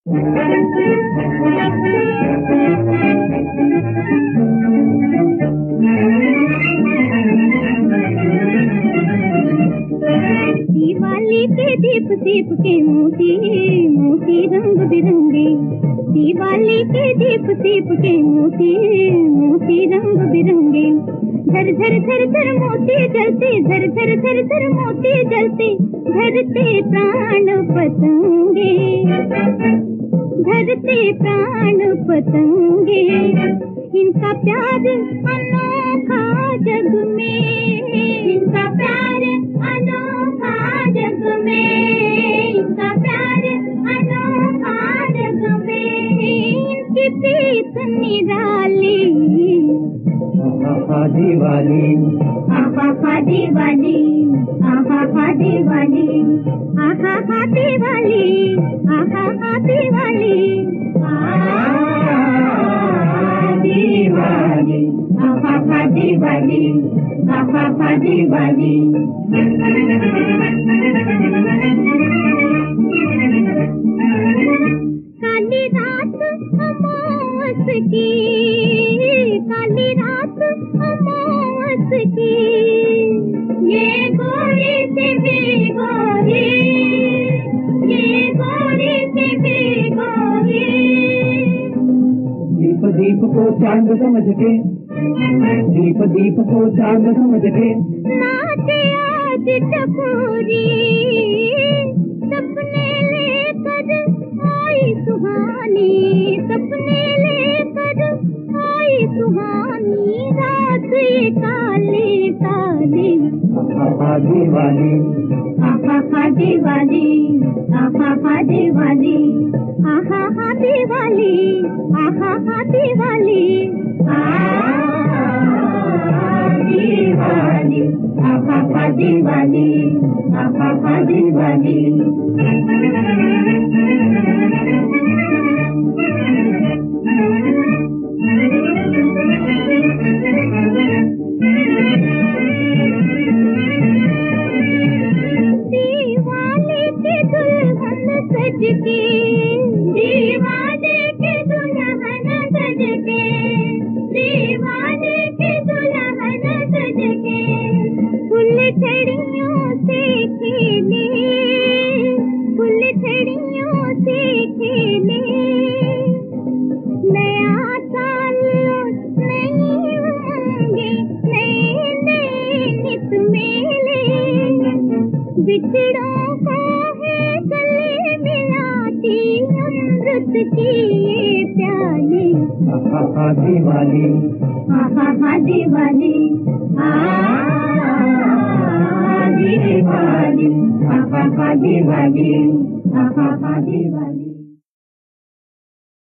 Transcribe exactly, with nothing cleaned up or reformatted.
दिवाली के दीप दीप के मोती मोती रंग बिरंगे, दिवाली के दीप दीप के मोती मोती रंग बिरंगे। झर झर झर झर मोती जलते, झर झर झर झर मोती जलते, धरते प्राण पतंगे, धरते प्राण पतंगे। इनका प्यार अनोखा जग में, इनका प्यार अनोखा जग में, इनका प्यार अनोखा जग में। इनकी प्रीत निराली, आहा दिवाली, आहा दिवाली, आहा दिवाली, आहा दिवाली, आहा दिवाली, दिवाली, आहा दिवाली, आहा दिवाली। काली रात अमावस की, काली रात अमावस की, ये गोरी से भी गोरी, ये गोरी से भी गोरी। दीप दीप को चांद समझ के, दीप दीप को चांद समझ के, नाचे आज टपोरी, सपने लेकर आई सुहानी, सपने लेकर आई सुहानी। रात ये काली काली, आहा दिवाली, आहा दिवाली, आहा दिवाली, आहा दिवाली, आहा दिवाली, दिवाली, आहा दिवाली, आहा दिवाली। दीवाली के दुल्हन सज के, दीवाली के दुल्हन सज के, दीवाली के दुल्हन सज के। फूल छड़ियों से खेले, फूल छड़ियों से खेले। नया साल नई उमंगे, नए नए नित मेले। बिछड़ों को है गले मिलाती अमृत की ये प्याली। आहा दिवाली, आहा दिवाली, दिवाली, आहा दिवाली, आहा दिवाली।